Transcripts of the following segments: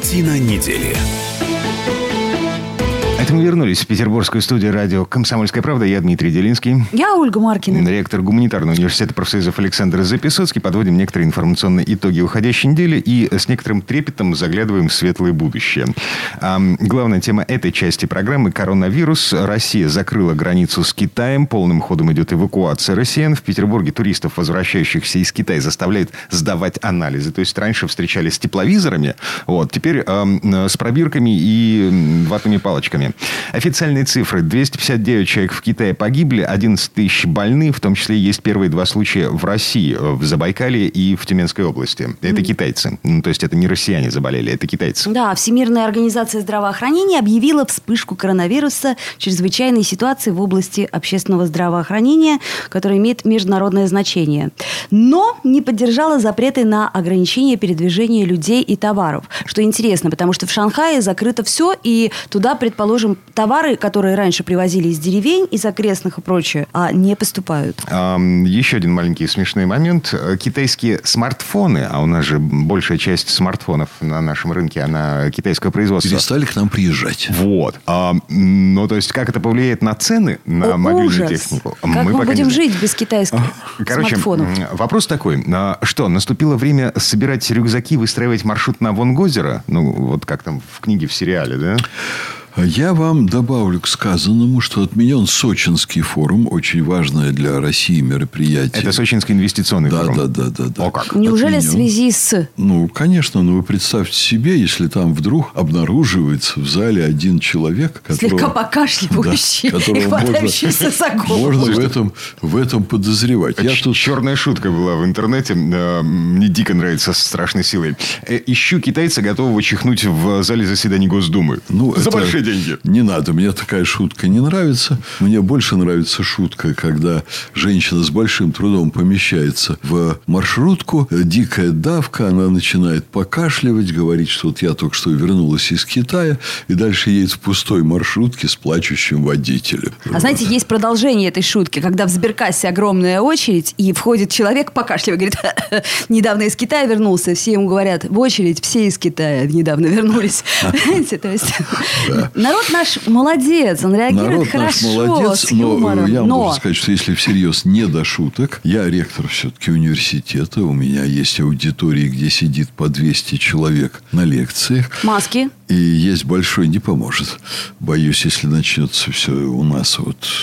Картина недели. Это мы вернулись в петербургскую студию радио «Комсомольская правда». Я Дмитрий Делинский. Я Ольга Маркина. Ректор гуманитарного университета профсоюзов Александр Записоцкий. Подводим некоторые информационные итоги уходящей недели и с некоторым трепетом заглядываем в светлое будущее. Главная тема этой части программы – коронавирус. Россия закрыла границу с Китаем. Полным ходом идет эвакуация россиян. В Петербурге туристов, возвращающихся из Китая, заставляют сдавать анализы. То есть раньше встречались с тепловизорами, теперь с пробирками и ватными палочками. Официальные цифры. 259 человек в Китае погибли, 11 тысяч больны. В том числе есть первые 2 случая в России, в Забайкалье и в Тюменской области. Это китайцы. То есть это не россияне заболели, это китайцы. Да, Всемирная организация здравоохранения объявила вспышку коронавируса чрезвычайной ситуации в области общественного здравоохранения, которая имеет международное значение. Но не поддержала запреты на ограничение передвижения людей и товаров. Что интересно, потому что в Шанхае закрыто все, и туда, предположим, товары, которые раньше привозили из деревень, из окрестных и прочее, не поступают. Еще один маленький смешной момент. Китайские смартфоны, а у нас же большая часть смартфонов на нашем рынке, она китайского производства. Перестали к нам приезжать. То есть, как это повлияет на цены, на мобильную технику? Как мы будем жить без китайских смартфонов? Вопрос такой. Что, наступило время собирать рюкзаки, выстраивать маршрут на Вонгозеро? Как там в книге, в сериале, да? Я вам добавлю к сказанному, что отменен Сочинский форум, очень важное для России мероприятие. Это Сочинский инвестиционный форум? Да. О, как? Неужели в связи с... Конечно, но вы представьте себе, если там вдруг обнаруживается в зале один человек, которого... Слегка покашливающий и хватающийся за голову. Можно в этом подозревать. Черная шутка была в интернете. Мне дико нравится, со страшной силой. Ищу китайца, готового чихнуть в зале заседаний Госдумы. За большие деньги. Не надо, мне такая шутка не нравится. Мне больше нравится шутка, когда женщина с большим трудом помещается в маршрутку, дикая давка, она начинает покашливать, говорит, что я только что вернулась из Китая, и дальше едет в пустой маршрутке с плачущим водителем. Знаете, есть продолжение этой шутки, когда в Сберкассе огромная очередь, и входит человек, покашливая, говорит, недавно из Китая вернулся, все ему говорят, в очередь все из Китая недавно вернулись. Знаете, то есть... Народ наш молодец, он реагирует хорошо, молодец, с юмором. Я могу сказать, что если всерьез не до шуток, я ректор все-таки университета, у меня есть аудитории, где сидит по 200 человек на лекциях. Маски. И есть большой, не поможет. Боюсь, если начнется все у нас,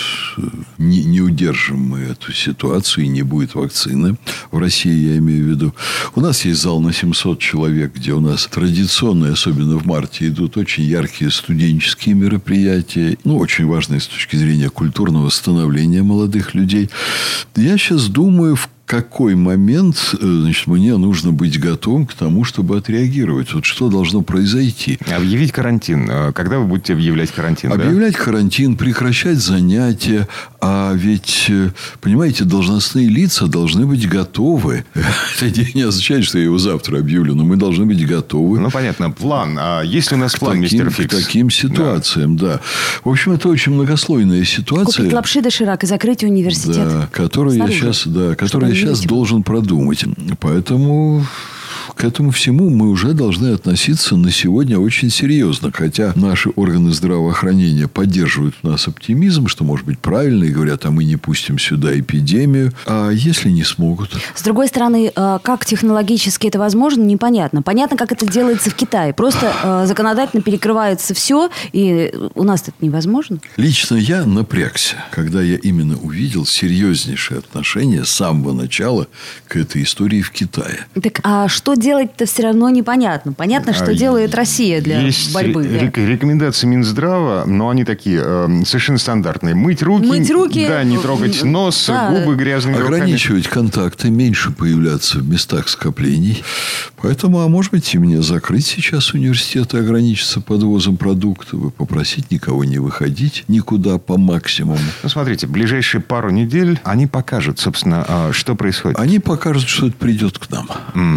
не удержим мы эту ситуацию, и не будет вакцины. В России, я имею в виду. У нас есть зал на 700 человек, где у нас традиционно, особенно в марте, идут очень яркие студенческие мероприятия. Очень важные с точки зрения культурного становления молодых людей. Я сейчас думаю, в какой момент, мне нужно быть готовым к тому, чтобы отреагировать? Что должно произойти? Объявить карантин. Когда вы будете объявлять карантин? Объявлять карантин, прекращать занятия. А ведь, понимаете, должностные лица должны быть готовы. Это не означает, что я его завтра объявлю, но мы должны быть готовы. Понятно. План. А есть ли у нас план, мистер Фикс? К таким ситуациям, да. В общем, это очень многослойная ситуация. Купить лапши доширак и закрыть университет. Да, которую я сейчас должен продумать. Поэтому к этому всему мы уже должны относиться на сегодня очень серьезно. Хотя наши органы здравоохранения поддерживают у нас оптимизм, что может быть правильно, и говорят, мы не пустим сюда эпидемию. А если не смогут? С другой стороны, как технологически это возможно, непонятно. Понятно, как это делается в Китае. Просто законодательно перекрывается все, и у нас это невозможно. Лично я напрягся, когда я именно увидел серьезнейшее отношение с самого начала к этой истории в Китае. Так, а что делать-то все равно непонятно. Понятно, что делает Россия для борьбы. Есть рекомендации Минздрава, но они такие совершенно стандартные. Мыть руки. Да, не трогать нос, губы грязными руками. Ограничивать контакты, меньше появляться в местах скоплений. Поэтому, может быть, и мне закрыть сейчас университет и ограничиться подвозом продуктов и попросить никого не выходить никуда по максимуму. Смотрите, ближайшие пару недель они покажут, собственно, что происходит. Они покажут, что это придет к нам.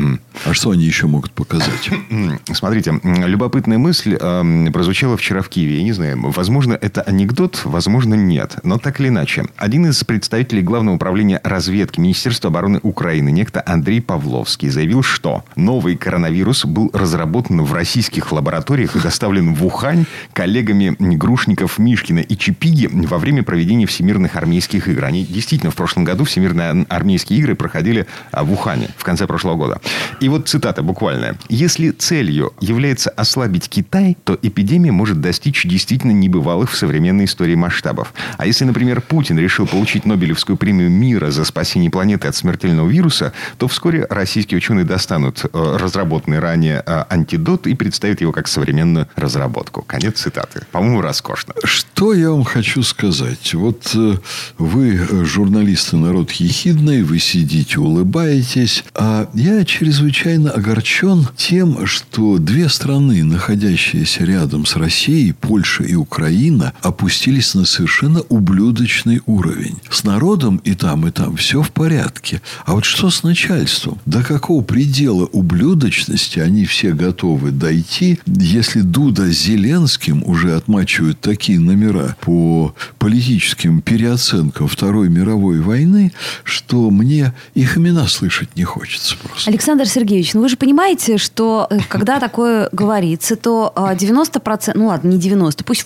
А что они еще могут показать? Смотрите, любопытная мысль прозвучала вчера в Киеве. Я не знаю, возможно, это анекдот, возможно, нет. Но так или иначе. Один из представителей Главного управления разведки Министерства обороны Украины, некто Андрей Павловский, заявил, что новый коронавирус был разработан в российских лабораториях и доставлен в Ухань коллегами Грушников, Мишкина и Чипиги во время проведения Всемирных армейских игр. Они действительно в прошлом году Всемирные армейские игры проходили в Ухане в конце прошлого года. И вот цитата буквальная. «Если целью является ослабить Китай, то эпидемия может достичь действительно небывалых в современной истории масштабов. А если, например, Путин решил получить Нобелевскую премию мира за спасение планеты от смертельного вируса, то вскоре российские ученые достанут разработанный ранее антидот и представят его как современную разработку». Конец цитаты. По-моему, роскошно. Что я вам хочу сказать? Вот вы, журналисты, народ ехидный, вы сидите, улыбаетесь. А я чрезвычайно огорчен тем, что две страны, находящиеся рядом с Россией, Польша и Украина, опустились на совершенно ублюдочный уровень. С народом и там все в порядке. А вот что с начальством? До какого предела ублюдочности они все готовы дойти, если Дуда с Зеленским уже отмачивают такие номера по политическим переоценкам Второй мировой войны, что мне их имена слышать не хочется просто. Александр Сергеевич, вы же понимаете, что когда такое говорится, то 90%, ну ладно, не 90%, пусть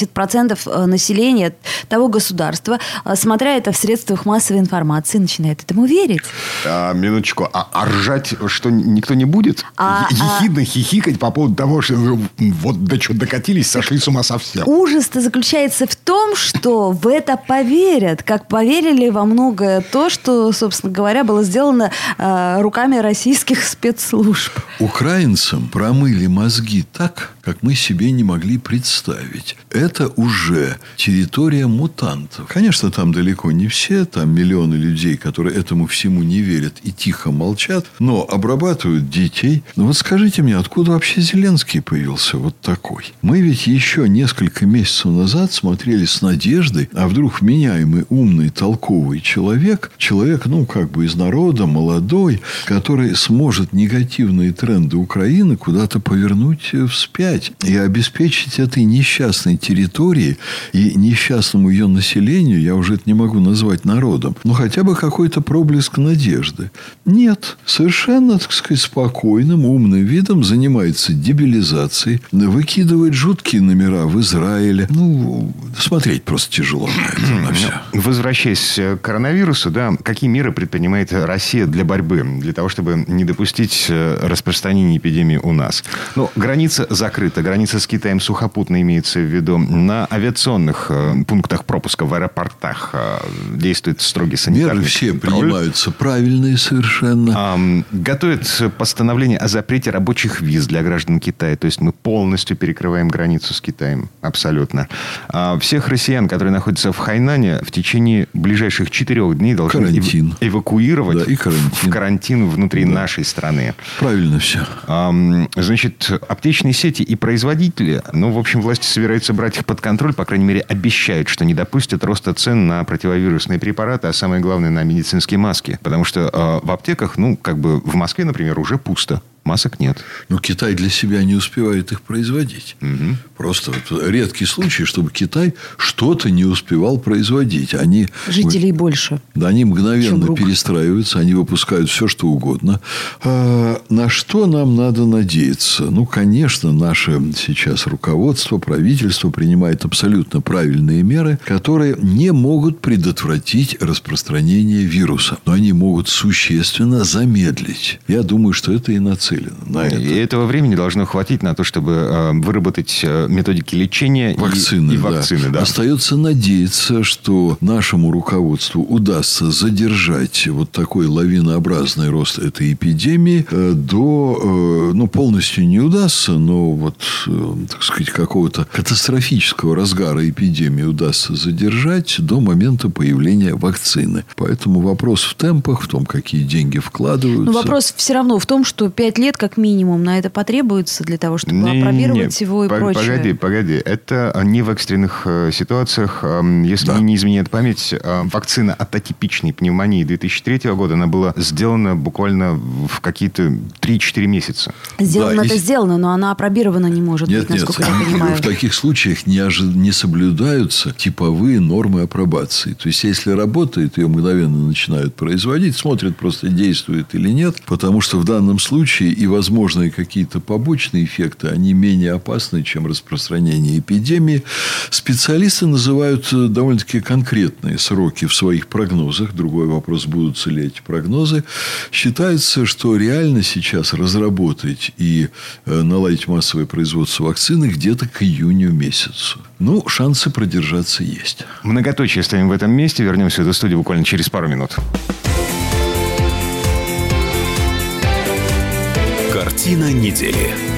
80% населения того государства, смотря это в средствах массовой информации, начинает этому верить. Минуточку. А ржать что, никто не будет? Ехидно хихикать по поводу того, что вот до чего докатились, сошли с ума совсем. Ужас-то заключается в том, что в это поверят, как поверили во многое то, что, собственно говоря, было сделано руками российских спецслужб. Украинцам промыли мозги так, как мы себе не могли представить. Это уже территория мутантов. Конечно, там далеко не все, там миллионы людей, которые этому всему не верят и тихо молчат, но обрабатывают детей. Но вот скажите мне, откуда вообще Зеленский появился вот такой? Мы ведь еще несколько месяцев назад смотрели с надеждой, а вдруг вменяемый, умный, толковый человек, ну, как бы из народа, молодой, который сможет негативные тренды Украины куда-то повернуть вспять и обеспечить этой несчастной территории и несчастному ее населению, я уже это не могу назвать народом, но хотя бы какой-то проблеск надежды. Нет. Совершенно, так сказать, спокойным, умным видом занимается дебилизацией, выкидывает жуткие номера в Израиле. Ну, смотреть просто тяжело на это, на все. Возвращаясь к коронавирусу, да, какие меры предпринимает Россия для борьбы, для того, чтобы не допустить распространения эпидемии у нас? Ну, граница закрыта, граница с Китаем сухопутно имеется в виду. На авиационных пунктах пропуска в аэропортах действует строгий санитарный меры все контроль. Принимаются правильные совершенно. Готовят постановление о запрете рабочих виз для граждан Китая. То есть мы полностью перекрываем границу с Китаем. Абсолютно. Всех россиян, которые находятся в Хайнане, в течение ближайших 4 дней должны эвакуировать в карантин внутри нашей страны. Правильно все. Значит, аптечные сети и производители, в общем, власти собираются брать их под контроль, по крайней мере, обещают, что не допустят роста цен на противовирусные препараты, а самое главное, на медицинские маски. Потому что в аптеках, в Москве, например, уже пусто. Масок нет. Но Китай для себя не успевает их производить. Угу. Просто редкий случай, чтобы Китай что-то не успевал производить. Жителей больше. Да, они мгновенно перестраиваются, они выпускают все, что угодно. На что нам надо надеяться? Конечно, наше сейчас руководство, правительство принимает абсолютно правильные меры, которые не могут предотвратить распространение вируса. Но они могут существенно замедлить. Я думаю, что это и нацелено на это. И этого времени должно хватить на то, чтобы выработать методики лечения вакцины, и вакцины. Да. Остается надеяться, что нашему руководству удастся задержать вот такой лавинообразный рост этой эпидемии полностью не удастся, но так сказать, какого-то катастрофического разгара эпидемии удастся задержать до момента появления вакцины. Поэтому вопрос в темпах, в том, какие деньги вкладываются. Но вопрос все равно в том, что 5 лет как минимум на это потребуется для того, чтобы апробировать его и прочее. Погоди. Это не в экстренных ситуациях. Если мне не изменяет память, вакцина от атипичной пневмонии 2003 года, она была сделана буквально в какие-то 3-4 месяца. Сделано, но она апробирована не может быть, насколько я понимаю. В таких случаях не соблюдаются типовые нормы апробации. То есть, если работает, ее мгновенно начинают производить, смотрят просто, действует или нет. Потому что в данном случае и возможные какие-то побочные эффекты, они менее опасны, чем распространение эпидемии. Специалисты называют довольно-таки конкретные сроки в своих прогнозах. Другой вопрос, будут ли эти прогнозы. Считается, что реально сейчас разработать и наладить массовое производство вакцины где-то к июню месяцу. Ну, шансы продержаться есть. Многоточие ставим в этом месте. Вернемся в эту студию буквально через пару минут. Картина недели.